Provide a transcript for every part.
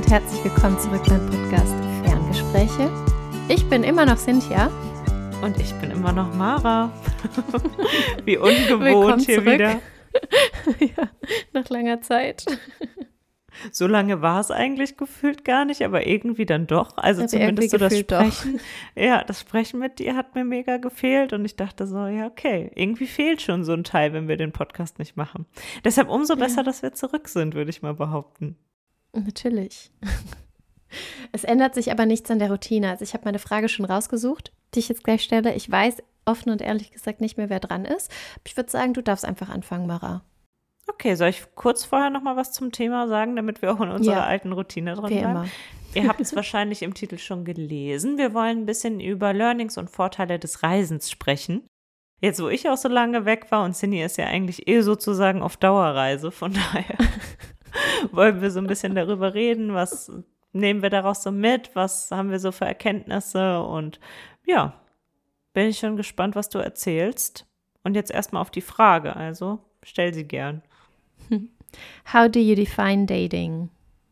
und herzlich willkommen zurück beim Podcast Ferngespräche. Ich bin immer noch Cynthia. Und ich bin immer noch Mara. Wie ungewohnt Willkommen hier zurück. wieder. Ja, nach langer Zeit. So lange war es eigentlich gefühlt gar nicht, aber irgendwie dann doch. Also zumindest so das Sprechen. Ja, das Sprechen mit dir hat mir mega gefehlt und ich dachte so, ja okay, irgendwie fehlt schon so ein Teil, wenn wir den Podcast nicht machen. Deshalb umso besser, dass wir zurück sind, würde ich mal behaupten. Natürlich. Es ändert sich aber nichts an der Routine. Also ich habe meine Frage schon rausgesucht, die ich jetzt gleich stelle. Ich weiß offen und ehrlich gesagt nicht mehr, wer dran ist. Ich würde sagen, du darfst einfach anfangen, Mara. Okay, soll ich kurz vorher noch mal was zum Thema sagen, damit wir auch in unserer alten Routine drin bleiben? Immer. Ihr habt es wahrscheinlich im Titel schon gelesen. Wir wollen ein bisschen über Learnings und Vorteile des Reisens sprechen. Jetzt, wo ich auch so lange weg war und Cindy ist ja eigentlich sozusagen auf Dauerreise, von daher wollen wir so ein bisschen darüber reden, was nehmen wir daraus so mit, was haben wir so für Erkenntnisse und ja, bin ich schon gespannt, was du erzählst. Und jetzt erstmal auf die Frage, also stell sie gern. How do you define dating?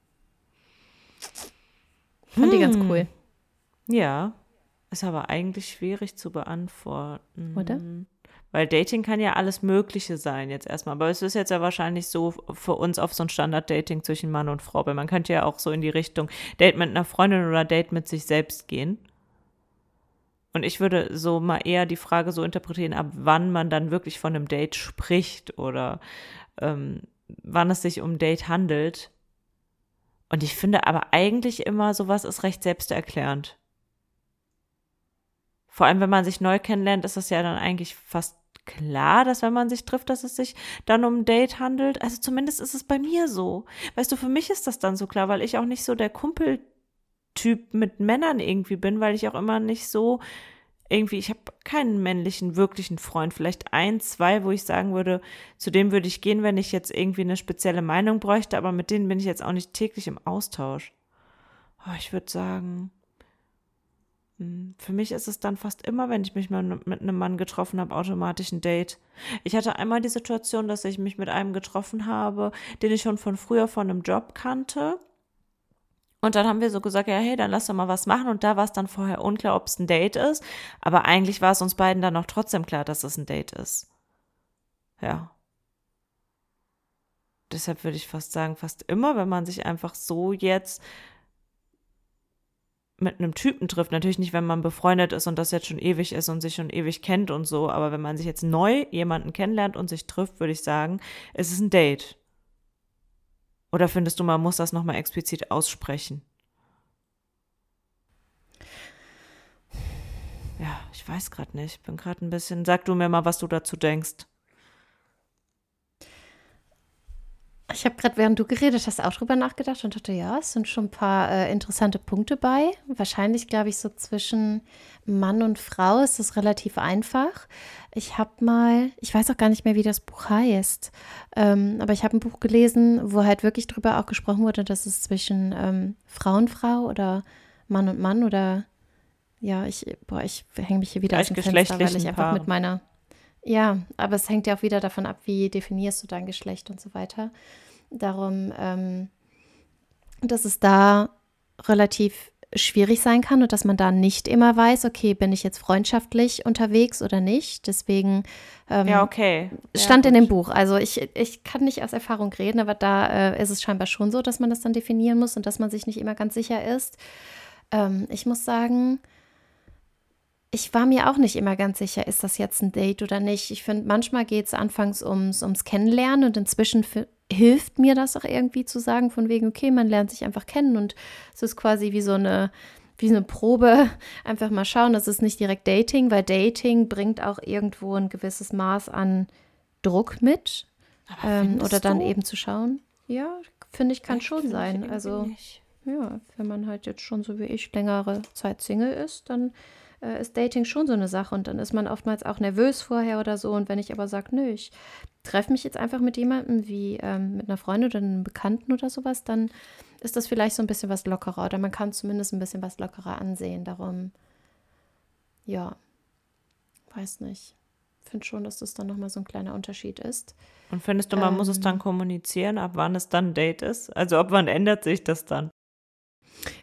Fand die ganz cool. Ja, ist aber eigentlich schwierig zu beantworten. Oder? Weil Dating kann ja alles Mögliche sein jetzt erstmal. Aber es ist jetzt ja wahrscheinlich so für uns auf so ein Standard-Dating zwischen Mann und Frau. Weil man könnte ja auch so in die Richtung Date mit einer Freundin oder Date mit sich selbst gehen. Und ich würde so mal eher die Frage so interpretieren, ab wann man dann wirklich von einem Date spricht oder wann es sich um Date handelt. Und ich finde aber eigentlich immer, sowas ist recht selbsterklärend. Vor allem, wenn man sich neu kennenlernt, ist es ja dann eigentlich fast klar, dass wenn man sich trifft, dass es sich dann um ein Date handelt. Also zumindest ist es bei mir so. Weißt du, für mich ist das dann so klar, weil ich auch nicht so der Kumpeltyp mit Männern irgendwie bin, weil ich auch immer nicht so irgendwie, ich habe keinen männlichen, wirklichen Freund, vielleicht 1, 2, wo ich sagen würde, zu dem würde ich gehen, wenn ich jetzt irgendwie eine spezielle Meinung bräuchte, aber mit denen bin ich jetzt auch nicht täglich im Austausch. Ich würde sagen, für mich ist es dann fast immer, wenn ich mich mal mit einem Mann getroffen habe, automatisch ein Date. Ich hatte einmal die Situation, dass ich mich mit einem getroffen habe, den ich schon von früher von einem Job kannte. Und dann haben wir so gesagt, ja, hey, dann lass doch mal was machen. Und da war es dann vorher unklar, ob es ein Date ist. Aber eigentlich war es uns beiden dann noch trotzdem klar, dass es ein Date ist. Ja. Deshalb würde ich fast sagen, fast immer, wenn man sich einfach so jetzt mit einem Typen trifft, natürlich nicht, wenn man befreundet ist und das jetzt schon ewig ist und sich schon ewig kennt und so, aber wenn man sich jetzt neu jemanden kennenlernt und sich trifft, würde ich sagen, es ist ein Date. Oder findest du, man muss das nochmal explizit aussprechen? Ja, ich weiß gerade nicht. Bin gerade ein bisschen, sag du mir mal, was du dazu denkst. Ich habe gerade, während du geredet hast, auch drüber nachgedacht und dachte, ja, es sind schon ein paar interessante Punkte bei. Wahrscheinlich, glaube ich, so zwischen Mann und Frau ist das relativ einfach. Ich weiß auch gar nicht mehr, wie das Buch heißt, aber ich habe ein Buch gelesen, wo halt wirklich drüber auch gesprochen wurde, dass es zwischen Frau und Frau oder Mann und Mann oder, ja, ich hänge mich hier wieder aus dem Fenster, weil ich einfach mit meiner... Ja, aber es hängt ja auch wieder davon ab, wie definierst du dein Geschlecht und so weiter. Darum, dass es da relativ schwierig sein kann und dass man da nicht immer weiß, okay, bin ich jetzt freundschaftlich unterwegs oder nicht. Deswegen ja, okay. Stand in dem Buch. Also ich kann nicht aus Erfahrung reden, aber da ist es scheinbar schon so, dass man das dann definieren muss und dass man sich nicht immer ganz sicher ist. Ich muss sagen, ich war mir auch nicht immer ganz sicher, ist das jetzt ein Date oder nicht. Ich finde, manchmal geht es anfangs ums Kennenlernen und inzwischen hilft mir das auch irgendwie zu sagen, von wegen, okay, man lernt sich einfach kennen und es ist quasi wie eine Probe, einfach mal schauen, das ist nicht direkt Dating, weil Dating bringt auch irgendwo ein gewisses Maß an Druck mit oder dann eben zu schauen. Ja, finde ich, kann schon sein. Also ja, wenn man halt jetzt schon so wie ich längere Zeit Single ist, dann ist Dating schon so eine Sache und dann ist man oftmals auch nervös vorher oder so und wenn ich aber sage, nö, ich treffe mich jetzt einfach mit jemandem wie mit einer Freundin oder einem Bekannten oder sowas, dann ist das vielleicht so ein bisschen was lockerer oder man kann zumindest ein bisschen was lockerer ansehen, darum, ja, weiß nicht, finde schon, dass das dann nochmal so ein kleiner Unterschied ist. Und findest du, man muss es dann kommunizieren, ab wann es dann ein Date ist? Also ab wann ändert sich das dann?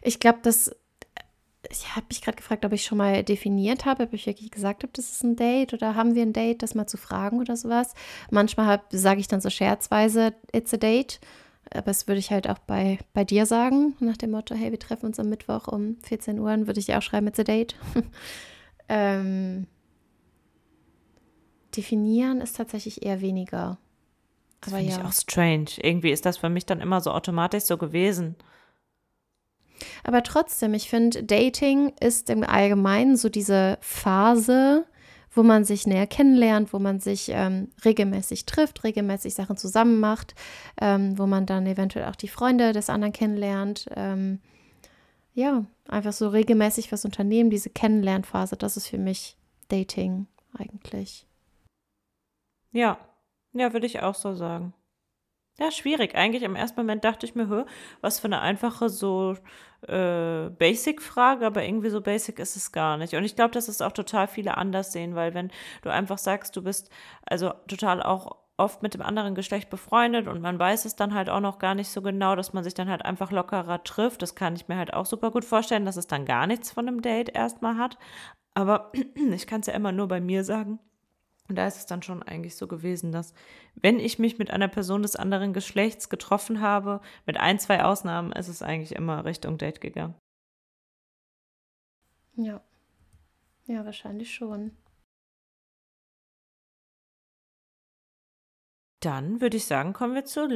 Ich glaube, ich habe mich gerade gefragt, ob ich schon mal definiert habe, ob ich wirklich gesagt habe, das ist ein Date oder haben wir ein Date, das mal zu fragen oder sowas. Manchmal sage ich dann so scherzweise, it's a date. Aber das würde ich halt auch bei dir sagen, nach dem Motto, hey, wir treffen uns am Mittwoch um 14 Uhr, dann würde ich dir auch schreiben, it's a date. ähm, definieren ist tatsächlich eher weniger. Das Aber finde ich ja. auch strange. Irgendwie ist das für mich dann immer so automatisch so gewesen. Aber trotzdem, ich finde, Dating ist im Allgemeinen so diese Phase, wo man sich näher kennenlernt, wo man sich regelmäßig trifft, regelmäßig Sachen zusammen macht, wo man dann eventuell auch die Freunde des anderen kennenlernt. Ja, einfach so regelmäßig was unternehmen, diese Kennenlernphase, das ist für mich Dating eigentlich. Ja, ja, würde ich auch so sagen. Ja, schwierig. Eigentlich im ersten Moment dachte ich mir, was für eine einfache so Basic-Frage, aber irgendwie so basic ist es gar nicht. Und ich glaube, dass es auch total viele anders sehen, weil wenn du einfach sagst, du bist also total auch oft mit dem anderen Geschlecht befreundet und man weiß es dann halt auch noch gar nicht so genau, dass man sich dann halt einfach lockerer trifft. Das kann ich mir halt auch super gut vorstellen, dass es dann gar nichts von einem Date erstmal hat. Aber ich kann es ja immer nur bei mir sagen. Und da ist es dann schon eigentlich so gewesen, dass wenn ich mich mit einer Person des anderen Geschlechts getroffen habe, mit ein, zwei Ausnahmen, ist es eigentlich immer Richtung Date gegangen. Ja, ja, wahrscheinlich schon. Dann würde ich sagen, kommen wir zu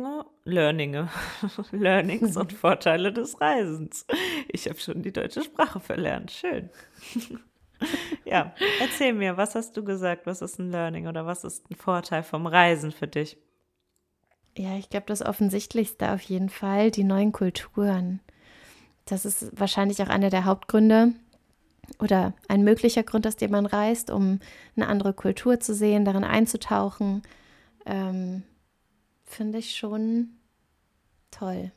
Learnings und Vorteile des Reisens. Ich habe schon die deutsche Sprache verlernt. Schön. Ja, erzähl mir, was hast du gesagt? Was ist ein Learning oder was ist ein Vorteil vom Reisen für dich? Ja, ich glaube, das Offensichtlichste auf jeden Fall, die neuen Kulturen. Das ist wahrscheinlich auch einer der Hauptgründe oder ein möglicher Grund, aus dem man reist, um eine andere Kultur zu sehen, darin einzutauchen. Finde ich schon toll.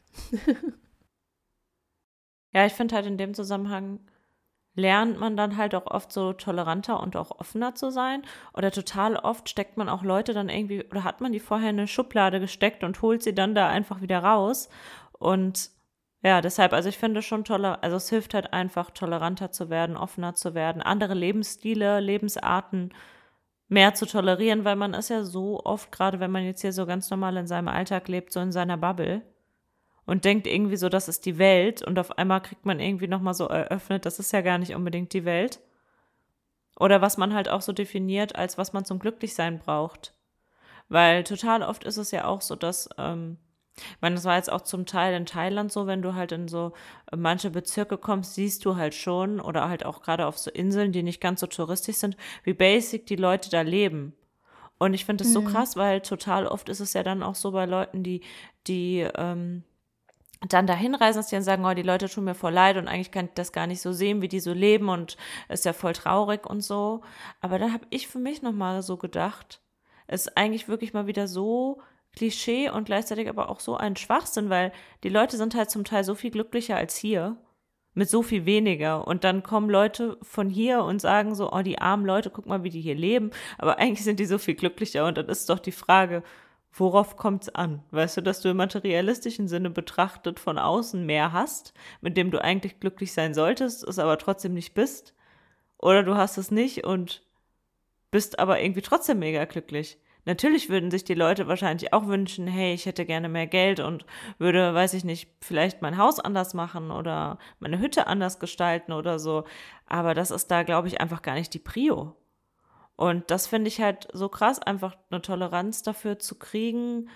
Ja, ich finde halt in dem Zusammenhang lernt man dann halt auch oft so toleranter und auch offener zu sein. Oder total oft steckt man auch Leute dann irgendwie, oder hat man die vorher in eine Schublade gesteckt und holt sie dann da einfach wieder raus. Und ja, deshalb, also ich finde schon toller, also es hilft halt einfach, toleranter zu werden, offener zu werden, andere Lebensstile, Lebensarten mehr zu tolerieren, weil man ist ja so oft, gerade wenn man jetzt hier so ganz normal in seinem Alltag lebt, so in seiner Bubble und denkt irgendwie so, das ist die Welt und auf einmal kriegt man irgendwie nochmal so eröffnet, das ist ja gar nicht unbedingt die Welt. Oder was man halt auch so definiert, als was man zum Glücklichsein braucht. Weil total oft ist es ja auch so, dass, ich meine, das war jetzt auch zum Teil in Thailand so, wenn du halt in so manche Bezirke kommst, siehst du halt schon, oder halt auch gerade auf so Inseln, die nicht ganz so touristisch sind, wie basic die Leute da leben. Und ich finde das so Mhm. krass, weil total oft ist es ja dann auch so bei Leuten, die dann dahin reisen, dass die dann sagen, oh, die Leute tun mir voll leid und eigentlich kann ich das gar nicht so sehen, wie die so leben und ist ja voll traurig und so. Aber dann habe ich für mich nochmal so gedacht, es ist eigentlich wirklich mal wieder so Klischee und gleichzeitig aber auch so ein Schwachsinn, weil die Leute sind halt zum Teil so viel glücklicher als hier, mit so viel weniger. Und dann kommen Leute von hier und sagen so, oh, die armen Leute, guck mal, wie die hier leben. Aber eigentlich sind die so viel glücklicher. Und dann ist doch die Frage, worauf kommt es an? Weißt du, dass du im materialistischen Sinne betrachtet von außen mehr hast, mit dem du eigentlich glücklich sein solltest, es aber trotzdem nicht bist? Oder du hast es nicht und bist aber irgendwie trotzdem mega glücklich? Natürlich würden sich die Leute wahrscheinlich auch wünschen, hey, ich hätte gerne mehr Geld und würde, weiß ich nicht, vielleicht mein Haus anders machen oder meine Hütte anders gestalten oder so. Aber das ist da, glaube ich, einfach gar nicht die Prio. Und das finde ich halt so krass, einfach eine Toleranz dafür zu kriegen,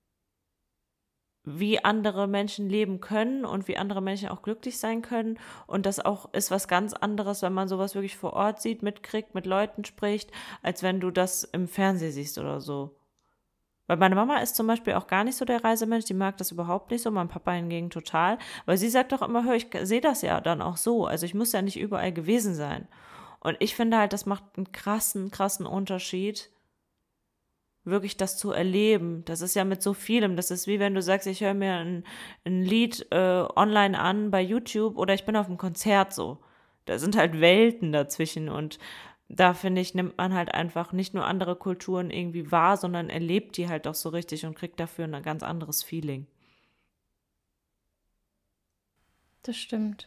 wie andere Menschen leben können und wie andere Menschen auch glücklich sein können. Und das auch ist was ganz anderes, wenn man sowas wirklich vor Ort sieht, mitkriegt, mit Leuten spricht, als wenn du das im Fernsehen siehst oder so. Weil meine Mama ist zum Beispiel auch gar nicht so der Reisemensch, die mag das überhaupt nicht so, mein Papa hingegen total. Weil sie sagt doch immer, hör, ich sehe das ja dann auch so. Also ich muss ja nicht überall gewesen sein. Und ich finde halt, das macht einen krassen Unterschied, wirklich das zu erleben. Das ist ja mit so vielem. Das ist wie wenn du sagst, ich höre mir ein Lied online an bei YouTube oder ich bin auf einem Konzert so. Da sind halt Welten dazwischen und da finde ich, nimmt man halt einfach nicht nur andere Kulturen irgendwie wahr, sondern erlebt die halt auch so richtig und kriegt dafür ein ganz anderes Feeling. das stimmt.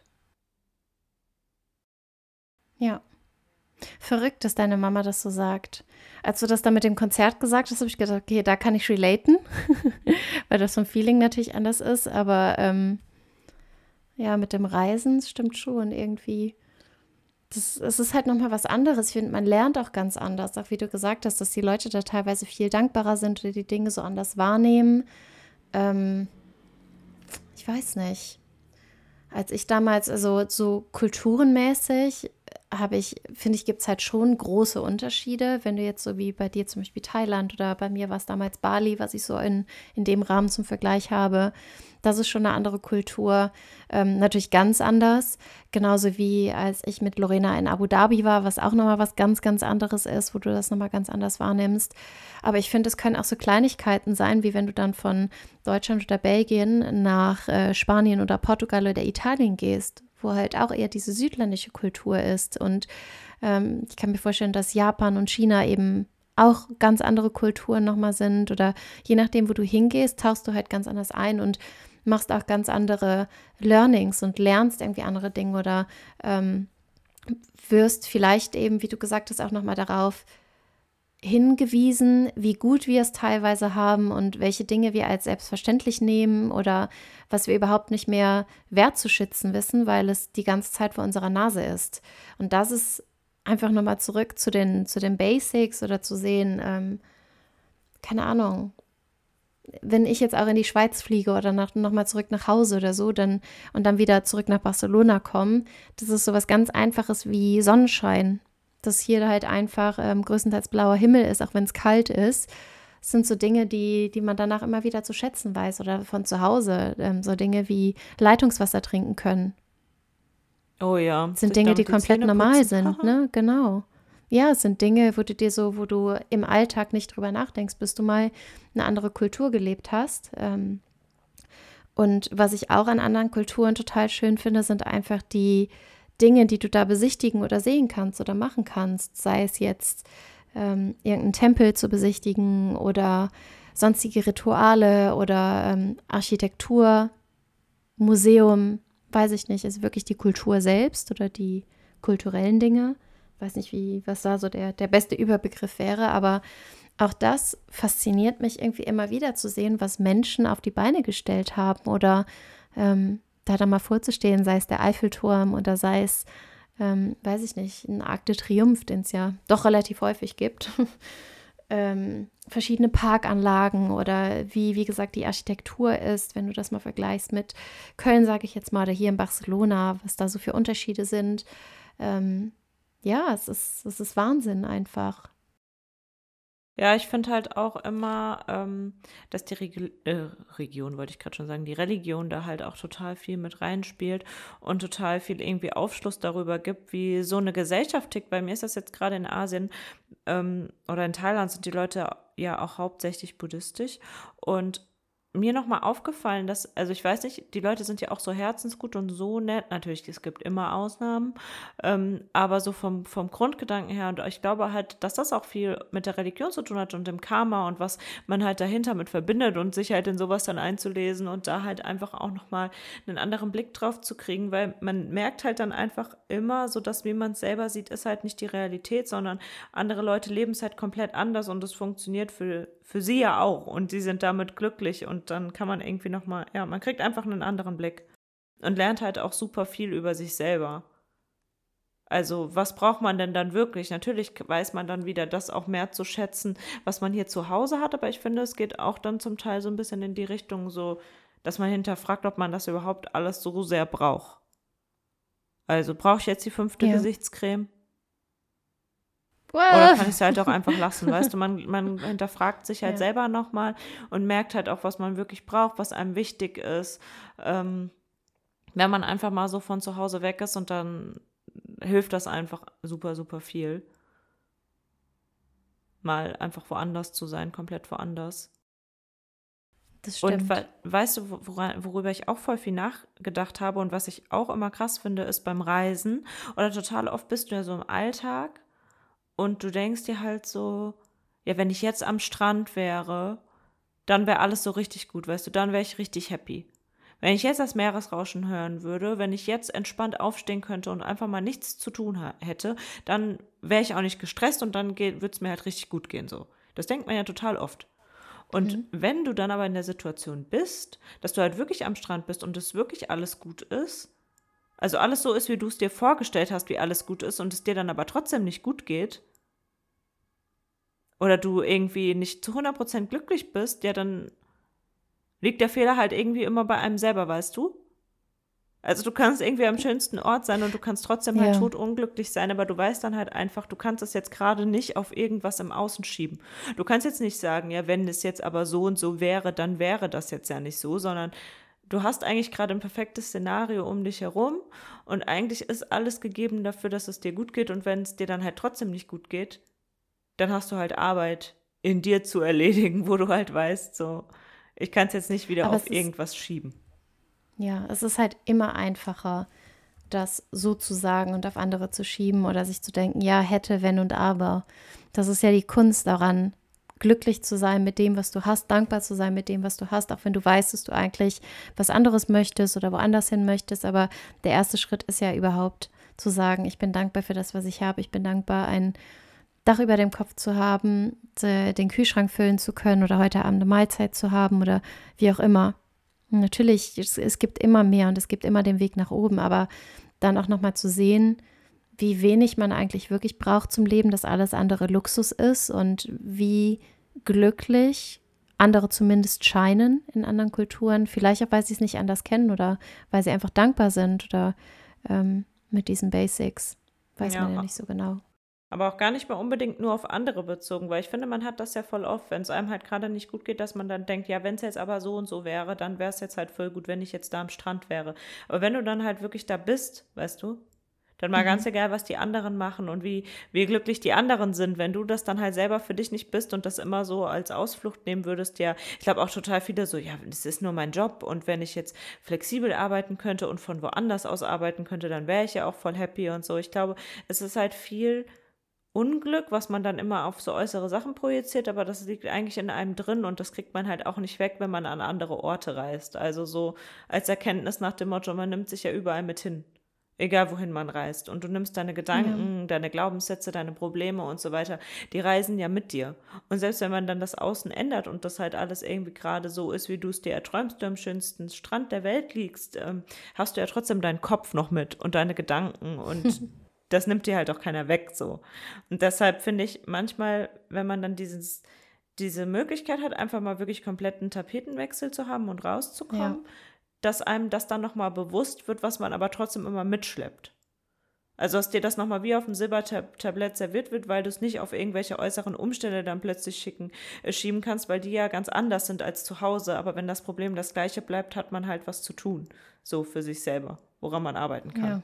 Ja. Verrückt, dass deine Mama das so sagt. Als du das dann mit dem Konzert gesagt hast, habe ich gedacht, okay, da kann ich relaten, weil das vom Feeling natürlich anders ist. Aber ja, mit dem Reisen stimmt schon irgendwie. Es ist halt nochmal was anderes. Ich finde, man lernt auch ganz anders. Auch wie du gesagt hast, dass die Leute da teilweise viel dankbarer sind oder die Dinge so anders wahrnehmen. Ähm, ich weiß nicht. Als ich damals, also so kulturenmäßig, finde ich, gibt es halt schon große Unterschiede. Wenn du jetzt so wie bei dir zum Beispiel Thailand oder bei mir war es damals Bali, was ich so in dem Rahmen zum Vergleich habe, das ist schon eine andere Kultur. Natürlich ganz anders. Genauso wie als ich mit Lorena in Abu Dhabi war, was auch nochmal was ganz, ganz anderes ist, wo du das nochmal ganz anders wahrnimmst. Aber ich finde, es können auch so Kleinigkeiten sein, wie wenn du dann von Deutschland oder Belgien nach Spanien oder Portugal oder Italien gehst, wo halt auch eher diese südländische Kultur ist. Und ich kann mir vorstellen, dass Japan und China eben auch ganz andere Kulturen nochmal sind. Oder je nachdem, wo du hingehst, tauchst du halt ganz anders ein und machst auch ganz andere Learnings und lernst irgendwie andere Dinge oder wirst vielleicht eben, wie du gesagt hast, auch nochmal darauf hingewiesen, wie gut wir es teilweise haben und welche Dinge wir als selbstverständlich nehmen oder was wir überhaupt nicht mehr wertzuschätzen wissen, weil es die ganze Zeit vor unserer Nase ist. Und das ist einfach nochmal zurück zu den Basics oder zu sehen, keine Ahnung, wenn ich jetzt auch in die Schweiz fliege oder nochmal zurück nach Hause oder so, und dann wieder zurück nach Barcelona komme, das ist so was ganz Einfaches wie Sonnenschein, dass hier halt einfach größtenteils blauer Himmel ist, auch wenn es kalt ist. Das sind so Dinge, die man danach immer wieder zu schätzen weiß oder von zu Hause, so Dinge wie Leitungswasser trinken können. Oh ja, Das sind sich Dinge, die damit die komplett Zähne normal putzen. sind, ne? Genau. Ja, es sind Dinge, wo du im Alltag nicht drüber nachdenkst, bis du mal eine andere Kultur gelebt hast. Und was ich auch an anderen Kulturen total schön finde, sind einfach die Dinge, die du da besichtigen oder sehen kannst oder machen kannst. Sei es jetzt irgendeinen Tempel zu besichtigen oder sonstige Rituale oder Architektur, Museum, weiß ich nicht, ist wirklich die Kultur selbst oder die kulturellen Dinge. Weiß nicht, was da so der beste Überbegriff wäre, aber auch das fasziniert mich irgendwie immer wieder zu sehen, was Menschen auf die Beine gestellt haben oder da dann mal vorzustehen, sei es der Eiffelturm oder sei es, weiß ich nicht, ein Arc de Triomphe, den es ja doch relativ häufig gibt. Verschiedene Parkanlagen oder wie gesagt, die Architektur ist, wenn du das mal vergleichst mit Köln, sage ich jetzt mal, oder hier in Barcelona, was da so für Unterschiede sind. Ja, es ist Wahnsinn einfach. Ja, ich finde halt auch immer, dass die Region, wollte ich gerade schon sagen, die Religion da halt auch total viel mit reinspielt und total viel irgendwie Aufschluss darüber gibt, wie so eine Gesellschaft tickt. Bei mir ist das jetzt gerade in Asien oder in Thailand sind die Leute ja auch hauptsächlich buddhistisch und mir nochmal aufgefallen, dass, also ich weiß nicht, die Leute sind ja auch so herzensgut und so nett. Natürlich, es gibt immer Ausnahmen, aber so vom Grundgedanken her, und ich glaube halt, dass das auch viel mit der Religion zu tun hat und dem Karma und was man halt dahinter mit verbindet und sich halt in sowas dann einzulesen und da halt einfach auch nochmal einen anderen Blick drauf zu kriegen, weil man merkt halt dann einfach immer, so dass wie man es selber sieht, ist halt nicht die Realität, sondern andere Leute leben es halt komplett anders und es funktioniert für sie ja auch und sie sind damit glücklich und dann kann man irgendwie nochmal, ja, man kriegt einfach einen anderen Blick und lernt halt auch super viel über sich selber. Also was braucht man denn dann wirklich? Natürlich weiß man dann wieder das auch mehr zu schätzen, was man hier zu Hause hat, aber ich finde, es geht auch dann zum Teil so ein bisschen in die Richtung so, dass man hinterfragt, ob man das überhaupt alles so sehr braucht. Also brauche ich jetzt die 5. Ja. Gesichtscreme? Oder kann ich es halt auch einfach lassen, weißt du, man hinterfragt sich halt Ja. selber nochmal und merkt halt auch, was man wirklich braucht, was einem wichtig ist. Wenn man einfach mal so von zu Hause weg ist und dann hilft das einfach super, super viel. Mal einfach woanders zu sein, komplett woanders. Das Und stimmt. weißt du, worüber ich auch voll viel nachgedacht habe und was ich auch immer krass finde, ist beim Reisen oder total oft bist du ja so im Alltag und du denkst dir halt so, ja, wenn ich jetzt am Strand wäre, dann wäre alles so richtig gut, weißt du, dann wäre ich richtig happy. Wenn ich jetzt das Meeresrauschen hören würde, wenn ich jetzt entspannt aufstehen könnte und einfach mal nichts zu tun hätte, dann wäre ich auch nicht gestresst und dann würde es mir halt richtig gut gehen so. Das denkt man ja total oft. Und wenn du dann aber in der Situation bist, dass du halt wirklich am Strand bist und es wirklich alles gut ist, also alles so ist, wie du es dir vorgestellt hast, wie alles gut ist und es dir dann aber trotzdem nicht gut geht oder du irgendwie nicht zu 100% glücklich bist, ja, dann liegt der Fehler halt irgendwie immer bei einem selber, weißt du? Also du kannst irgendwie am schönsten Ort sein und du kannst trotzdem halt totunglücklich sein, aber du weißt dann halt einfach, du kannst es jetzt gerade nicht auf irgendwas im Außen schieben. Du kannst jetzt nicht sagen, ja, wenn es jetzt aber so und so wäre, dann wäre das jetzt ja nicht so, sondern du hast eigentlich gerade ein perfektes Szenario um dich herum und eigentlich ist alles gegeben dafür, dass es dir gut geht und wenn es dir dann halt trotzdem nicht gut geht, dann hast du halt Arbeit in dir zu erledigen, wo du halt weißt, so, ich kann es jetzt nicht wieder Aber auf irgendwas schieben. Ja, es ist halt immer einfacher, das so zu sagen und auf andere zu schieben oder sich zu denken, ja, hätte, wenn und aber. Das ist ja die Kunst daran, glücklich zu sein mit dem, was du hast, dankbar zu sein mit dem, was du hast, auch wenn du weißt, dass du eigentlich was anderes möchtest oder woanders hin möchtest. Aber der erste Schritt ist ja überhaupt zu sagen, ich bin dankbar für das, was ich habe. Ich bin dankbar, ein Dach über dem Kopf zu haben, den Kühlschrank füllen zu können oder heute Abend eine Mahlzeit zu haben oder wie auch immer. Natürlich, es gibt immer mehr und es gibt immer den Weg nach oben, aber dann auch nochmal zu sehen, wie wenig man eigentlich wirklich braucht zum Leben, dass alles andere Luxus ist und wie glücklich andere zumindest scheinen in anderen Kulturen, vielleicht auch, weil sie es nicht anders kennen oder weil sie einfach dankbar sind oder mit diesen Basics, weiß man ja nicht so genau. Aber auch gar nicht mal unbedingt nur auf andere bezogen, weil ich finde, man hat das ja voll oft, wenn es einem halt gerade nicht gut geht, dass man dann denkt, ja, wenn es jetzt aber so und so wäre, dann wäre es jetzt halt voll gut, wenn ich jetzt da am Strand wäre. Aber wenn du dann halt wirklich da bist, weißt du, dann mal ganz egal, was die anderen machen und wie glücklich die anderen sind, wenn du das dann halt selber für dich nicht bist und das immer so als Ausflucht nehmen würdest, ja, ich glaube auch total viele so, ja, das ist nur mein Job und wenn ich jetzt flexibel arbeiten könnte und von woanders aus arbeiten könnte, dann wäre ich ja auch voll happy und so. Ich glaube, es ist halt viel Unglück, was man dann immer auf so äußere Sachen projiziert, aber das liegt eigentlich in einem drin und das kriegt man halt auch nicht weg, wenn man an andere Orte reist. Also so als Erkenntnis nach dem Motto, man nimmt sich ja überall mit hin, egal wohin man reist. Und du nimmst deine Gedanken, deine Glaubenssätze, deine Probleme und so weiter, die reisen ja mit dir. Und selbst wenn man dann das Außen ändert und das halt alles irgendwie gerade so ist, wie du es dir erträumst, du am schönsten Strand der Welt liegst, hast du ja trotzdem deinen Kopf noch mit und deine Gedanken und das nimmt dir halt auch keiner weg so. Und deshalb finde ich manchmal, wenn man dann diese Möglichkeit hat, einfach mal wirklich kompletten Tapetenwechsel zu haben und rauszukommen, dass einem das dann nochmal bewusst wird, was man aber trotzdem immer mitschleppt. Also, dass dir das nochmal wie auf dem Silbertablett serviert wird, weil du es nicht auf irgendwelche äußeren Umstände dann plötzlich schieben kannst, weil die ja ganz anders sind als zu Hause. Aber wenn das Problem das gleiche bleibt, hat man halt was zu tun, so für sich selber, woran man arbeiten kann.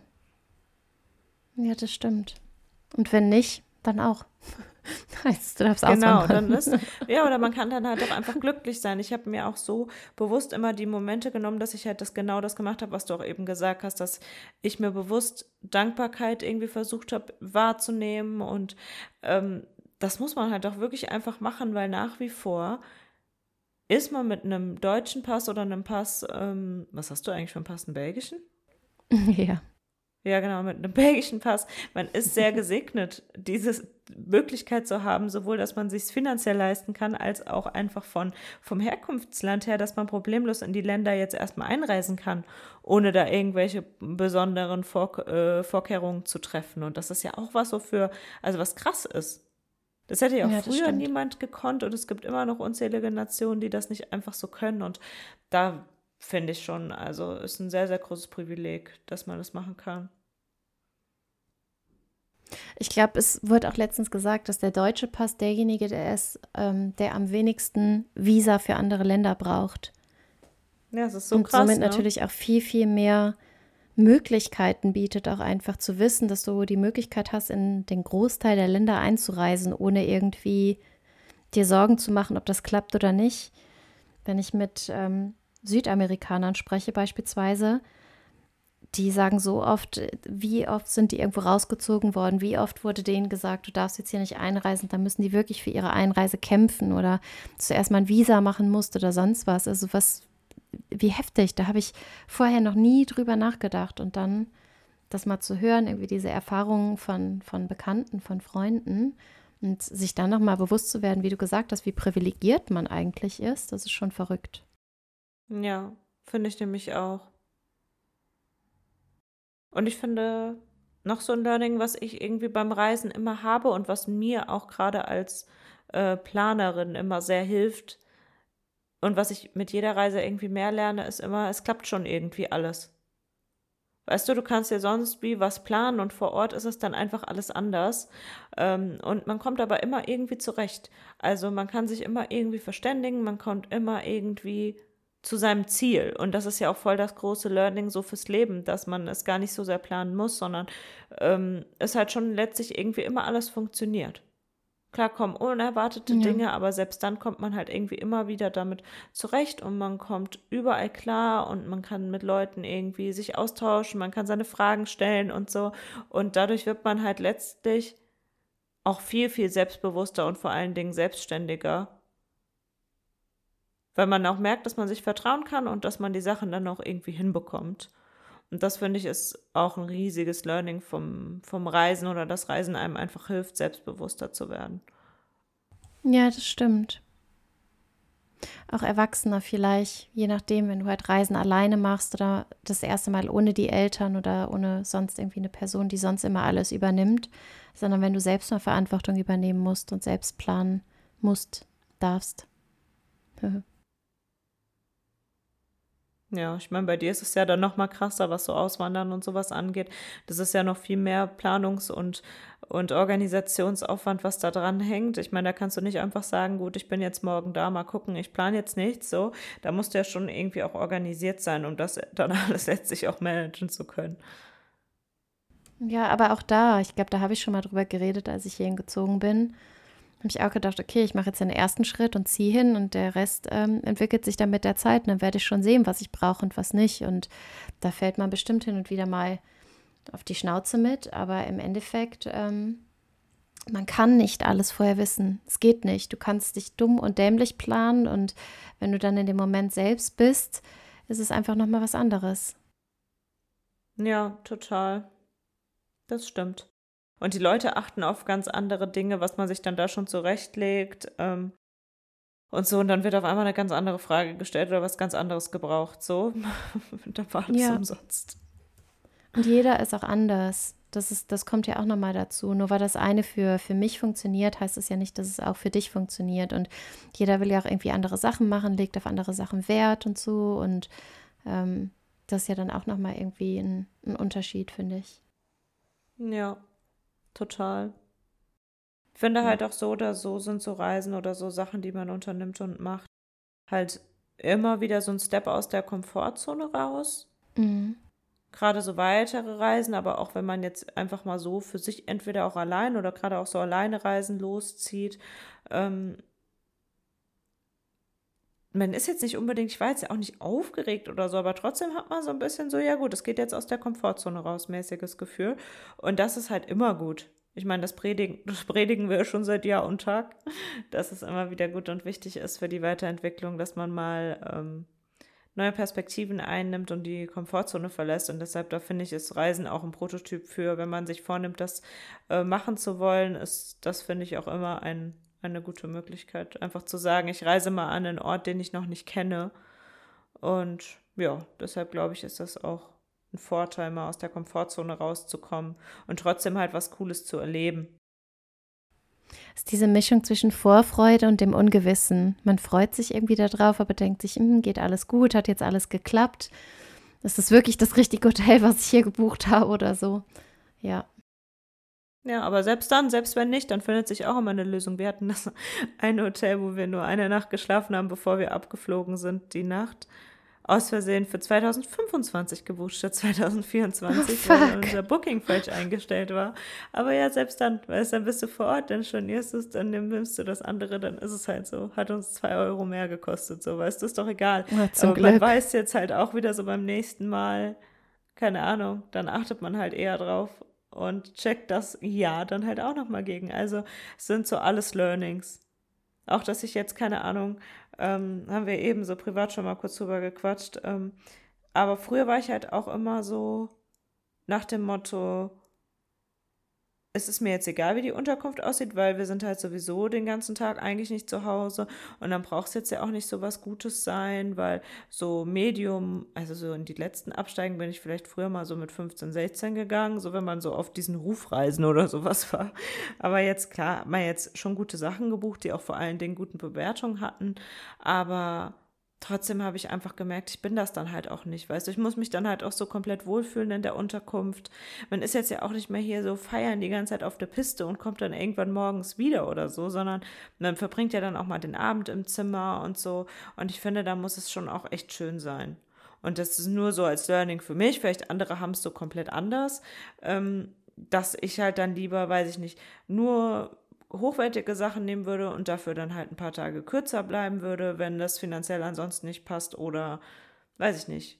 Ja, das stimmt. Und wenn nicht, dann auch. Heißt, du darfst genau, auswandern. dann ist, ja, oder man kann dann halt auch einfach glücklich sein. Ich habe mir auch so bewusst immer die Momente genommen, dass ich halt genau das gemacht habe, was du auch eben gesagt hast, dass ich mir bewusst Dankbarkeit irgendwie versucht habe wahrzunehmen und das muss man halt auch wirklich einfach machen, weil nach wie vor ist man mit einem deutschen Pass oder einem Pass, was hast du eigentlich für einen Pass, einen belgischen? Ja. Ja, genau, mit einem belgischen Pass. Man ist sehr gesegnet, diese Möglichkeit zu haben, sowohl, dass man sich finanziell leisten kann, als auch einfach vom Herkunftsland her, dass man problemlos in die Länder jetzt erstmal einreisen kann, ohne da irgendwelche besonderen Vorkehrungen zu treffen. Und das ist ja auch was also was krass ist. Das hätte ja auch früher niemand gekonnt und es gibt immer noch unzählige Nationen, die das nicht einfach so können. Und da finde ich schon, also ist ein sehr, sehr großes Privileg, dass man das machen kann. Ich glaube, es wird auch letztens gesagt, dass der deutsche Pass derjenige, der ist, der am wenigsten Visa für andere Länder braucht. Ja, das ist so krass. Und somit natürlich auch viel, viel mehr Möglichkeiten bietet, auch einfach zu wissen, dass du die Möglichkeit hast, in den Großteil der Länder einzureisen, ohne irgendwie dir Sorgen zu machen, ob das klappt oder nicht. Wenn ich mit Südamerikanern spreche beispielsweise, die sagen so oft, wie oft sind die irgendwo rausgezogen worden, wie oft wurde denen gesagt, du darfst jetzt hier nicht einreisen, dann müssen die wirklich für ihre Einreise kämpfen oder zuerst mal ein Visa machen musst oder sonst was. Also was wie heftig, da habe ich vorher noch nie drüber nachgedacht. Und dann das mal zu hören, irgendwie diese Erfahrungen von Bekannten, von Freunden und sich dann nochmal bewusst zu werden, wie du gesagt hast, wie privilegiert man eigentlich ist, das ist schon verrückt. Ja, finde ich nämlich auch. Und ich finde, noch so ein Learning, was ich irgendwie beim Reisen immer habe und was mir auch gerade als Planerin immer sehr hilft und was ich mit jeder Reise irgendwie mehr lerne, ist immer, es klappt schon irgendwie alles. Weißt du, du kannst ja sonst wie was planen und vor Ort ist es dann einfach alles anders. Und man kommt aber immer irgendwie zurecht. Also man kann sich immer irgendwie verständigen, man kommt immer irgendwie zu seinem Ziel. Und das ist ja auch voll das große Learning so fürs Leben, dass man es gar nicht so sehr planen muss, sondern es halt schon letztlich irgendwie immer alles funktioniert. Klar kommen unerwartete Ja. Dinge, aber selbst dann kommt man halt irgendwie immer wieder damit zurecht und man kommt überall klar und man kann mit Leuten irgendwie sich austauschen, man kann seine Fragen stellen und so. Und dadurch wird man halt letztlich auch viel, viel selbstbewusster und vor allen Dingen selbstständiger, weil man auch merkt, dass man sich vertrauen kann und dass man die Sachen dann auch irgendwie hinbekommt. Und das finde ich ist auch ein riesiges Learning vom Reisen oder das Reisen einem einfach hilft, selbstbewusster zu werden. Ja, das stimmt. Auch Erwachsener vielleicht, je nachdem, wenn du halt Reisen alleine machst oder das erste Mal ohne die Eltern oder ohne sonst irgendwie eine Person, die sonst immer alles übernimmt, sondern wenn du selbst mal Verantwortung übernehmen musst und selbst planen musst, darfst. Ja, ich meine, bei dir ist es ja dann noch mal krasser, was so Auswandern und sowas angeht. Das ist ja noch viel mehr und Organisationsaufwand, was da dran hängt. Ich meine, da kannst du nicht einfach sagen, gut, ich bin jetzt morgen da, mal gucken, ich plane jetzt nichts so. Da musst du ja schon irgendwie auch organisiert sein, um das dann alles letztlich auch managen zu können. Ja, aber auch da, ich glaube, da habe ich schon mal drüber geredet, als ich hierhin gezogen bin. Habe ich auch gedacht, okay, ich mache jetzt den ersten Schritt und ziehe hin und der Rest entwickelt sich dann mit der Zeit und dann werde ich schon sehen, was ich brauche und was nicht. Und da fällt man bestimmt hin und wieder mal auf die Schnauze mit, aber im Endeffekt, man kann nicht alles vorher wissen. Es geht nicht. Du kannst dich dumm und dämlich planen und wenn du dann in dem Moment selbst bist, ist es einfach nochmal was anderes. Ja, total. Das stimmt. Und die Leute achten auf ganz andere Dinge, was man sich dann da schon zurechtlegt. Und so, und dann wird auf einmal eine ganz andere Frage gestellt oder was ganz anderes gebraucht. So, da war alles Ja, umsonst. und jeder ist auch anders. Das kommt ja auch nochmal dazu. Nur weil das eine für mich funktioniert, heißt es ja nicht, dass es auch für dich funktioniert. Und jeder will ja auch irgendwie andere Sachen machen, legt auf andere Sachen Wert und so. Und das ist ja dann auch nochmal irgendwie ein Unterschied, finde ich. Ja, total. Ich finde Ja. halt auch so oder so sind so Reisen oder so Sachen, die man unternimmt und macht, halt immer wieder so ein Step aus der Komfortzone raus. Mhm. Gerade so weitere Reisen, aber auch wenn man jetzt einfach mal so für sich entweder auch allein oder gerade auch so alleine Reisen loszieht. Ähm, Man ist jetzt nicht unbedingt, ich war jetzt ja auch nicht aufgeregt oder so, aber trotzdem hat man so ein bisschen so, ja gut, es geht jetzt aus der Komfortzone raus, mäßiges Gefühl. Und das ist halt immer gut. Ich meine, das predigen wir schon seit Jahr und Tag, dass es immer wieder gut und wichtig ist für die Weiterentwicklung, dass man mal neue Perspektiven einnimmt und die Komfortzone verlässt. Und deshalb, da finde ich, ist Reisen auch ein Prototyp für, wenn man sich vornimmt, das machen zu wollen, ist das, finde ich, auch immer eine gute Möglichkeit, einfach zu sagen, ich reise mal an einen Ort, den ich noch nicht kenne. Und ja, deshalb glaube ich, ist das auch ein Vorteil, mal aus der Komfortzone rauszukommen und trotzdem halt was Cooles zu erleben. Es ist diese Mischung zwischen Vorfreude und dem Ungewissen. Man freut sich irgendwie darauf, aber denkt sich, geht alles gut, hat jetzt alles geklappt. Ist das wirklich das richtige Hotel, was ich hier gebucht habe oder so? Ja. Ja, aber selbst dann, selbst wenn nicht, dann findet sich auch immer eine Lösung. Wir hatten das eine Hotel, wo wir nur eine Nacht geschlafen haben, bevor wir abgeflogen sind, die Nacht aus Versehen für 2025 gebucht statt Oh, 2024, weil fuck. unser Booking falsch eingestellt war. Aber ja, selbst dann, weißt du, dann bist du vor Ort, dann stornierst du es, dann nimmst du das andere, dann ist es halt so. Hat uns 2 € mehr gekostet, so, weißt du, ist doch egal. Oh, zum Aber man Glück. weiß jetzt halt auch wieder so beim nächsten Mal, keine Ahnung, dann achtet man halt eher drauf und checkt das Ja dann halt auch nochmal gegen. Also es sind so alles Learnings. Auch, dass ich jetzt, keine Ahnung, haben wir eben so privat schon mal kurz drüber gequatscht, aber früher war ich halt auch immer so nach dem Motto, es ist mir jetzt egal, wie die Unterkunft aussieht, weil wir sind halt sowieso den ganzen Tag eigentlich nicht zu Hause und dann braucht es jetzt ja auch nicht so was Gutes sein, weil so Medium, also so in die letzten Absteigen bin ich vielleicht früher mal so mit 15, 16 gegangen, so wenn man so auf diesen Rufreisen oder sowas war. Aber jetzt, klar, hat man jetzt schon gute Sachen gebucht, die auch vor allen Dingen guten Bewertungen hatten, aber trotzdem habe ich einfach gemerkt, ich bin das dann halt auch nicht, weißt du, ich muss mich dann halt auch so komplett wohlfühlen in der Unterkunft. Man ist jetzt ja auch nicht mehr hier so feiern die ganze Zeit auf der Piste und kommt dann irgendwann morgens wieder oder so, sondern man verbringt ja dann auch mal den Abend im Zimmer und so. Und ich finde, da muss es schon auch echt schön sein. Und das ist nur so als Learning für mich. Vielleicht andere haben es so komplett anders, dass ich halt dann lieber, weiß ich nicht, nur hochwertige Sachen nehmen würde und dafür dann halt ein paar Tage kürzer bleiben würde, wenn das finanziell ansonsten nicht passt oder weiß ich nicht,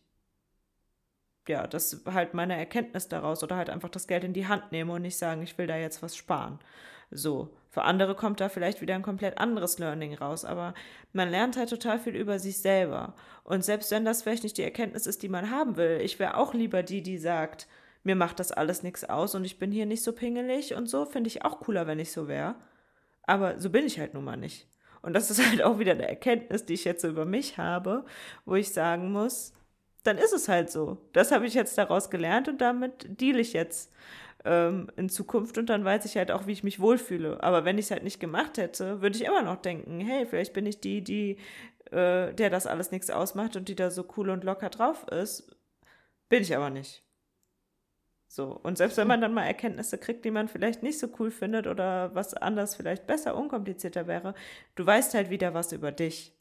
ja, das ist halt meine Erkenntnis daraus oder halt einfach das Geld in die Hand nehme und nicht sagen, ich will da jetzt was sparen. So, für andere kommt da vielleicht wieder ein komplett anderes Learning raus, aber man lernt halt total viel über sich selber. Und selbst wenn das vielleicht nicht die Erkenntnis ist, die man haben will, ich wäre auch lieber die, die sagt, mir macht das alles nichts aus und ich bin hier nicht so pingelig und so, finde ich auch cooler, wenn ich so wäre. Aber so bin ich halt nun mal nicht. Und das ist halt auch wieder eine Erkenntnis, die ich jetzt so über mich habe, wo ich sagen muss, dann ist es halt so. Das habe ich jetzt daraus gelernt und damit deal ich jetzt in Zukunft und dann weiß ich halt auch, wie ich mich wohlfühle. Aber wenn ich es halt nicht gemacht hätte, würde ich immer noch denken, hey, vielleicht bin ich die, der das alles nichts ausmacht und die da so cool und locker drauf ist. Bin ich aber nicht. So, und selbst wenn man dann mal Erkenntnisse kriegt, die man vielleicht nicht so cool findet oder was anders vielleicht besser, unkomplizierter wäre, du weißt halt wieder was über dich.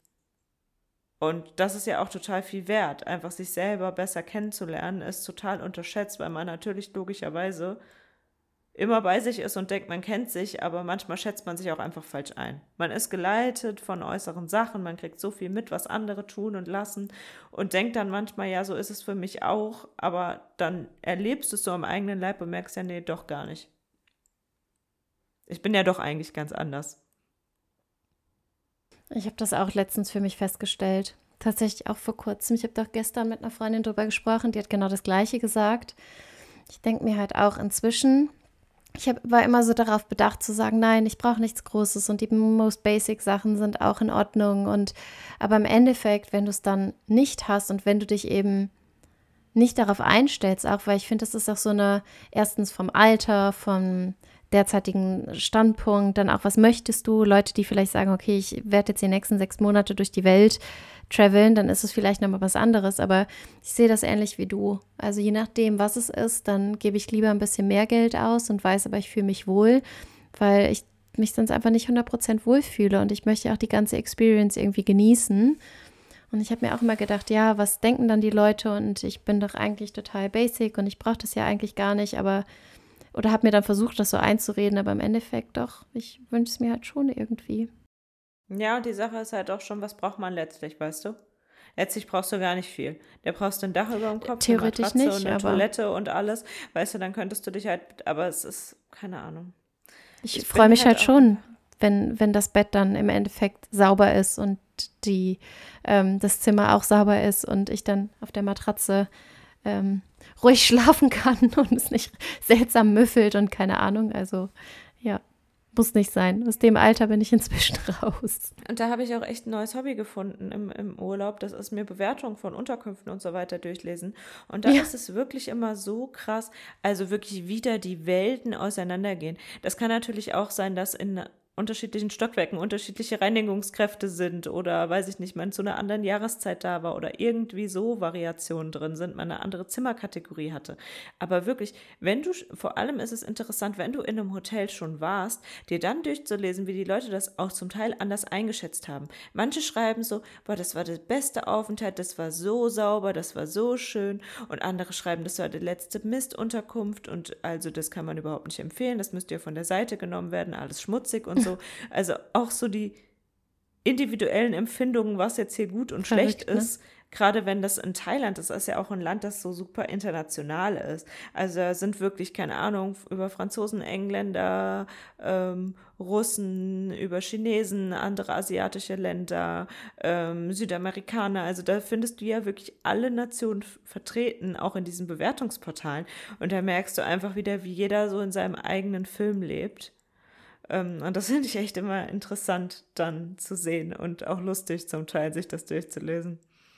Und das ist ja auch total viel wert. Einfach sich selber besser kennenzulernen, ist total unterschätzt, weil man natürlich logischerweise immer bei sich ist und denkt, man kennt sich, aber manchmal schätzt man sich auch einfach falsch ein. Man ist geleitet von äußeren Sachen, man kriegt so viel mit, was andere tun und lassen und denkt dann manchmal, ja, so ist es für mich auch, aber dann erlebst du es so am eigenen Leib und merkst ja, nee, doch gar nicht. Ich bin ja doch eigentlich ganz anders. Ich habe das auch letztens für mich festgestellt. Tatsächlich auch vor kurzem. Ich habe doch gestern mit einer Freundin drüber gesprochen, die hat genau das Gleiche gesagt. Ich denke mir halt auch inzwischen, war immer so darauf bedacht zu sagen, nein, ich brauche nichts Großes und die most basic Sachen sind auch in Ordnung. Aber im Endeffekt, wenn du es dann nicht hast und wenn du dich eben nicht darauf einstellst, auch weil ich finde, das ist auch so eine, erstens vom Alter, vom derzeitigen Standpunkt, dann auch, was möchtest du? Leute, die vielleicht sagen, okay, ich werde jetzt die nächsten 6 Monate durch die Welt traveln, dann ist es vielleicht nochmal was anderes, aber ich sehe das ähnlich wie du. Also je nachdem, was es ist, dann gebe ich lieber ein bisschen mehr Geld aus und weiß aber, ich fühle mich wohl, weil ich mich sonst einfach nicht 100% wohlfühle und ich möchte auch die ganze Experience irgendwie genießen. Und ich habe mir auch immer gedacht, ja, was denken dann die Leute und ich bin doch eigentlich total basic und ich brauche das ja eigentlich gar nicht, oder habe mir dann versucht, das so einzureden, aber im Endeffekt doch, ich wünsche es mir halt schon irgendwie. Ja, und die Sache ist halt auch schon, was braucht man letztlich, weißt du? Letztlich brauchst du gar nicht viel. Der brauchst du ein Dach über dem Kopf, eine Theoretisch Matratze nicht, und eine aber Toilette und alles. Weißt du, dann könntest du dich halt, aber es ist, keine Ahnung. ich freue mich halt schon, wenn das Bett dann im Endeffekt sauber ist und das Zimmer auch sauber ist und ich dann auf der Matratze ruhig schlafen kann und es nicht seltsam müffelt und keine Ahnung. Also ja, muss nicht sein. Aus dem Alter bin ich inzwischen raus. Und da habe ich auch echt ein neues Hobby gefunden im Urlaub. Das ist mir Bewertungen von Unterkünften und so weiter durchlesen. Und da ist es wirklich immer so krass, also wirklich wieder die Welten auseinandergehen. Das kann natürlich auch sein, dass in unterschiedlichen Stockwerken unterschiedliche Reinigungskräfte sind oder, weiß ich nicht, man zu einer anderen Jahreszeit da war oder irgendwie so Variationen drin sind, man eine andere Zimmerkategorie hatte. Aber wirklich, vor allem ist es interessant, wenn du in einem Hotel schon warst, dir dann durchzulesen, wie die Leute das auch zum Teil anders eingeschätzt haben. Manche schreiben so, boah, das war der beste Aufenthalt, das war so sauber, das war so schön und andere schreiben, das war die letzte Mistunterkunft und also das kann man überhaupt nicht empfehlen, das müsste ja von der Seite genommen werden, alles schmutzig und so. Also auch so die individuellen Empfindungen, was jetzt hier gut und Verrückt, schlecht ist, gerade wenn das in Thailand ist, ist ja auch ein Land, das so super international ist. Also da sind wirklich, keine Ahnung, über Franzosen, Engländer, Russen, über Chinesen, andere asiatische Länder, Südamerikaner. Also da findest du ja wirklich alle Nationen vertreten, auch in diesen Bewertungsportalen. Und da merkst du einfach wieder, wie jeder so in seinem eigenen Film lebt. Und das finde ich echt immer interessant dann zu sehen und auch lustig zum Teil, sich das durchzulesen.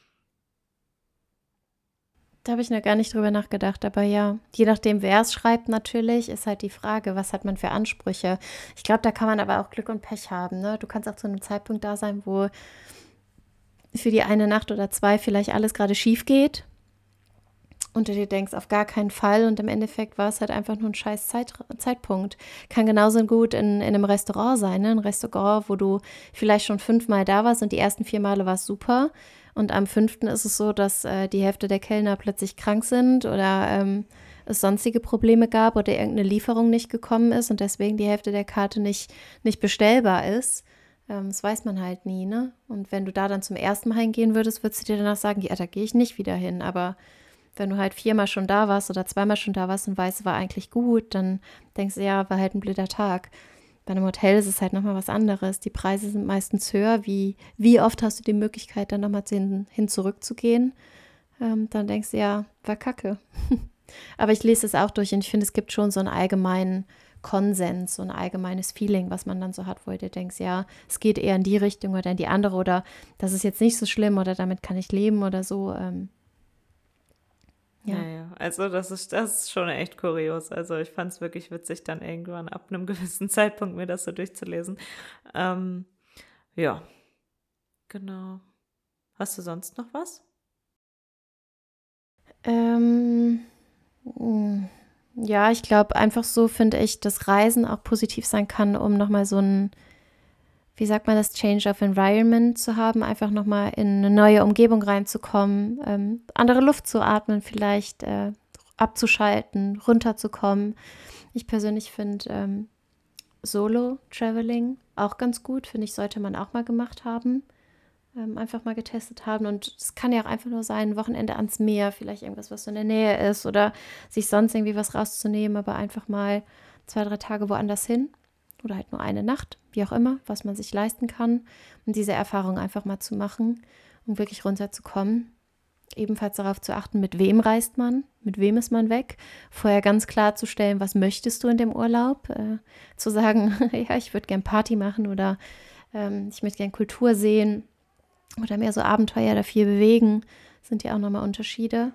Da habe ich noch gar nicht drüber nachgedacht, aber ja, je nachdem, wer es schreibt natürlich, ist halt die Frage, was hat man für Ansprüche. Ich glaube, da kann man aber auch Glück und Pech haben, ne? Du kannst auch zu einem Zeitpunkt da sein, wo für die eine Nacht oder zwei vielleicht alles gerade schief geht und du dir denkst, auf gar keinen Fall und im Endeffekt war es halt einfach nur ein scheiß Zeitpunkt. Kann genauso gut in einem Restaurant sein, ne? Ein Restaurant, wo du vielleicht schon 5-mal da warst und die ersten 4 Male war es super und am 5. ist es so, dass die Hälfte der Kellner plötzlich krank sind oder es sonstige Probleme gab oder irgendeine Lieferung nicht gekommen ist und deswegen die Hälfte der Karte nicht bestellbar ist. Das weiß man halt nie, ne? Und wenn du da dann zum ersten Mal hingehen würdest, würdest du dir danach sagen, ja, da gehe ich nicht wieder hin. Aber wenn du halt 4-mal schon da warst oder 2-mal schon da warst und weißt, war eigentlich gut, dann denkst du, ja, war halt ein blöder Tag. Bei einem Hotel ist es halt nochmal was anderes. Die Preise sind meistens höher. Wie oft hast du die Möglichkeit, dann nochmal hin zurückzugehen? Dann denkst du, ja, war kacke. Aber ich lese es auch durch und ich finde, es gibt schon so einen allgemeinen Konsens, so ein allgemeines Feeling, was man dann so hat, wo du dir denkst, ja, es geht eher in die Richtung oder in die andere oder das ist jetzt nicht so schlimm oder damit kann ich leben oder so. Ja. Ja, also das ist schon echt kurios. Also ich fand es wirklich witzig, dann irgendwann ab einem gewissen Zeitpunkt mir das so durchzulesen. Ähm, ja, genau. Hast du sonst noch was? Ähm, ja, ich glaube, einfach so finde ich, dass Reisen auch positiv sein kann, um nochmal so ein, wie sagt man das, Change of Environment zu haben, einfach nochmal in eine neue Umgebung reinzukommen, andere Luft zu atmen, vielleicht abzuschalten, runterzukommen. Ich persönlich finde Solo-Traveling auch ganz gut, finde ich, sollte man auch mal gemacht haben. Einfach mal getestet haben. Und es kann ja auch einfach nur sein, ein Wochenende ans Meer, vielleicht irgendwas, was so in der Nähe ist oder sich sonst irgendwie was rauszunehmen, aber einfach mal 2-3 Tage woanders hin oder halt nur eine Nacht, wie auch immer, was man sich leisten kann, um diese Erfahrung einfach mal zu machen, um wirklich runterzukommen. Ebenfalls darauf zu achten, mit wem reist man, mit wem ist man weg. Vorher ganz klar zu stellen, was möchtest du in dem Urlaub. Zu sagen, ja, ich würde gern Party machen oder ich möchte gern Kultur sehen oder mehr so Abenteuer oder viel bewegen, sind ja auch nochmal Unterschiede.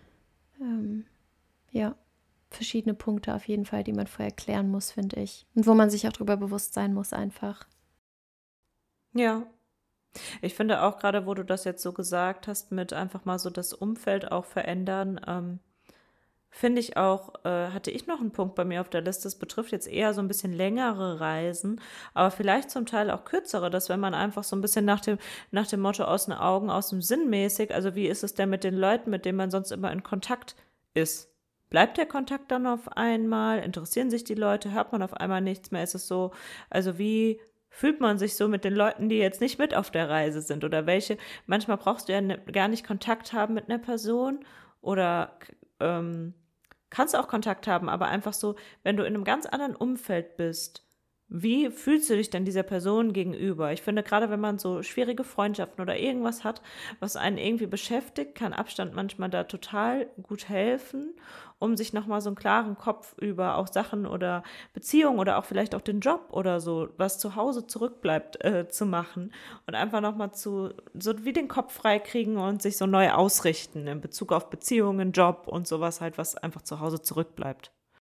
Ja, verschiedene Punkte auf jeden Fall, die man vorher klären muss, finde ich. Und wo man sich auch darüber bewusst sein muss einfach. Ja, ich finde auch gerade, wo du das jetzt so gesagt hast, mit einfach mal so das Umfeld auch verändern, finde ich auch, hatte ich noch einen Punkt bei mir auf der Liste. Das betrifft jetzt eher so ein bisschen längere Reisen, aber vielleicht zum Teil auch kürzere, dass wenn man einfach so ein bisschen nach dem Motto aus den Augen, aus dem Sinn mäßig, also wie ist es denn mit den Leuten, mit denen man sonst immer in Kontakt ist? Bleibt der Kontakt dann auf einmal? Interessieren sich die Leute? Hört man auf einmal nichts mehr? Ist es so, also wie fühlt man sich so mit den Leuten, die jetzt nicht mit auf der Reise sind? Oder manchmal brauchst du ja gar nicht Kontakt haben mit einer Person oder kannst auch Kontakt haben, aber einfach so, wenn du in einem ganz anderen Umfeld bist, wie fühlst du dich denn dieser Person gegenüber? Ich finde, gerade wenn man so schwierige Freundschaften oder irgendwas hat, was einen irgendwie beschäftigt, kann Abstand manchmal da total gut helfen, um sich nochmal so einen klaren Kopf über auch Sachen oder Beziehungen oder auch vielleicht auch den Job oder so, was zu Hause zurückbleibt, zu machen und einfach nochmal so wie den Kopf freikriegen und sich so neu ausrichten in Bezug auf Beziehungen, Job und sowas halt, was einfach zu Hause zurückbleibt.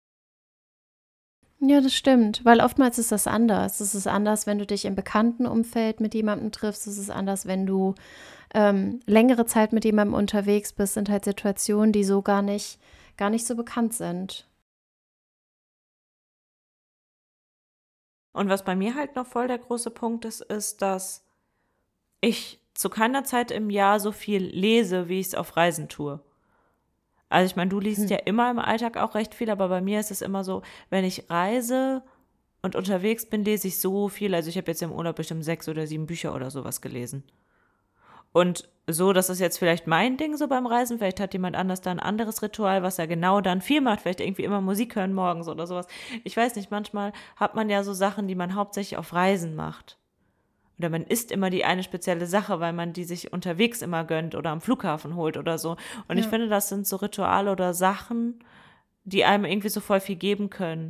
Ja, das stimmt, weil oftmals ist das anders. Es ist anders, wenn du dich im bekannten Umfeld mit jemandem triffst. Es ist anders, wenn du längere Zeit mit jemandem unterwegs bist. Sind halt Situationen, die so gar nicht so bekannt sind. Und was bei mir halt noch voll der große Punkt ist, ist, dass ich zu keiner Zeit im Jahr so viel lese, wie ich es auf Reisen tue. Also ich meine, du liest ja immer im Alltag auch recht viel, aber bei mir ist es immer so, wenn ich reise und unterwegs bin, lese ich so viel. Also ich habe jetzt im Urlaub bestimmt 6 oder 7 Bücher oder sowas gelesen. Und so, das ist jetzt vielleicht mein Ding so beim Reisen, vielleicht hat jemand anders da ein anderes Ritual, was er genau dann viel macht, vielleicht irgendwie immer Musik hören morgens oder sowas. Ich weiß nicht, manchmal hat man ja so Sachen, die man hauptsächlich auf Reisen macht. Oder man isst immer die eine spezielle Sache, weil man die sich unterwegs immer gönnt oder am Flughafen holt oder so. Und ich finde, das sind so Rituale oder Sachen, die einem irgendwie so voll viel geben können.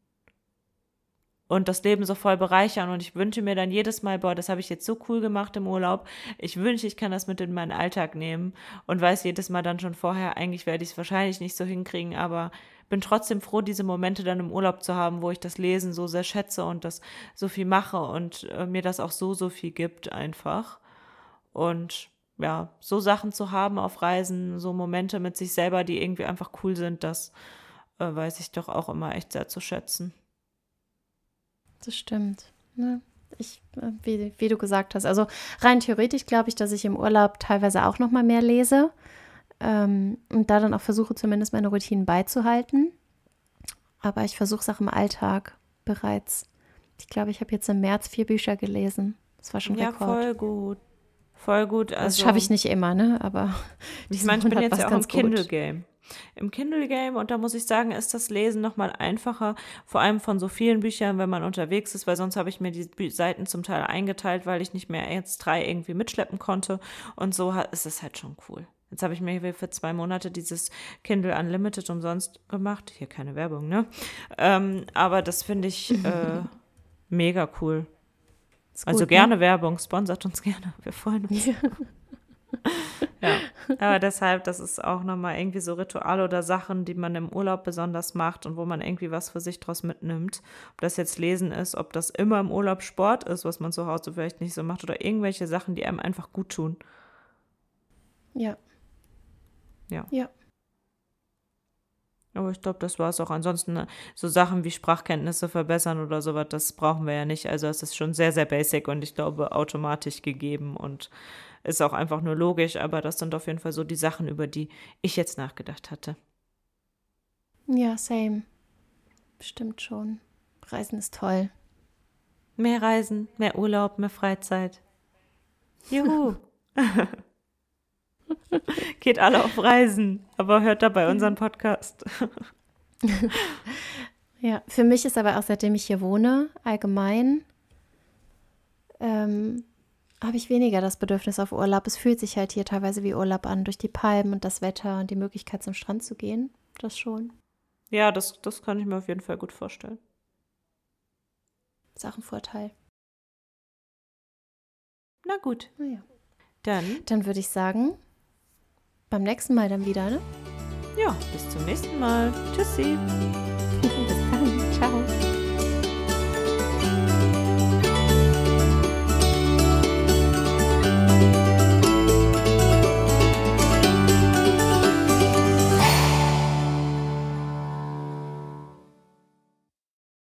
Und das Leben so voll bereichern. Und ich wünsche mir dann jedes Mal, boah, das habe ich jetzt so cool gemacht im Urlaub. Ich wünsche, ich kann das mit in meinen Alltag nehmen und weiß jedes Mal dann schon vorher, eigentlich werde ich es wahrscheinlich nicht so hinkriegen, aber bin trotzdem froh, diese Momente dann im Urlaub zu haben, wo ich das Lesen so sehr schätze und das so viel mache und mir das auch so viel gibt einfach. Und ja, so Sachen zu haben auf Reisen, so Momente mit sich selber, die irgendwie einfach cool sind, das weiß ich doch auch immer echt sehr zu schätzen. Das stimmt. Ne? Wie du gesagt hast, also rein theoretisch glaube ich, dass ich im Urlaub teilweise auch noch mal mehr lese und da dann auch versuche, zumindest meine Routinen beizuhalten. Aber ich versuche es auch im Alltag bereits. Ich glaube, ich habe jetzt im März 4 Bücher gelesen. Das war schon Ja, Rekord. voll gut. Voll gut. Also, das schaffe ich nicht immer, ne? Aber ich meine, ich bin jetzt ja auch im Kindle-Game. Im Kindle-Game und da muss ich sagen, ist das Lesen nochmal einfacher, vor allem von so vielen Büchern, wenn man unterwegs ist, weil sonst habe ich mir die Seiten zum Teil eingeteilt, weil ich nicht mehr jetzt 3 irgendwie mitschleppen konnte und so ist es halt schon cool. Jetzt habe ich mir für 2 Monate dieses Kindle Unlimited umsonst gemacht. Hier keine Werbung, ne? Aber das finde ich mega cool. Gut, also gerne, ne? Werbung, sponsert uns gerne, wir freuen uns. Ja, aber deshalb, das ist auch nochmal irgendwie so Rituale oder Sachen, die man im Urlaub besonders macht und wo man irgendwie was für sich draus mitnimmt. Ob das jetzt Lesen ist, ob das immer im Urlaub Sport ist, was man zu Hause vielleicht nicht so macht oder irgendwelche Sachen, die einem einfach gut tun. Ja. Ja. Aber ich glaube, das war es auch. Ansonsten so Sachen wie Sprachkenntnisse verbessern oder sowas, das brauchen wir ja nicht. Also es ist schon sehr, sehr basic und ich glaube automatisch gegeben und ist auch einfach nur logisch. Aber das sind auf jeden Fall so die Sachen, über die ich jetzt nachgedacht hatte. Ja, same. Bestimmt schon. Reisen ist toll. Mehr Reisen, mehr Urlaub, mehr Freizeit. Juhu. Geht alle auf Reisen, aber hört dabei unseren Podcast. Ja, für mich ist aber auch, seitdem ich hier wohne, allgemein, habe ich weniger das Bedürfnis auf Urlaub. Es fühlt sich halt hier teilweise wie Urlaub an, durch die Palmen und das Wetter und die Möglichkeit zum Strand zu gehen. Das schon. Ja, das kann ich mir auf jeden Fall gut vorstellen. Ist auch ein Vorteil. Na gut. Na ja. Dann würde ich sagen, beim nächsten Mal dann wieder, ne? Ja, bis zum nächsten Mal. Tschüssi. Bis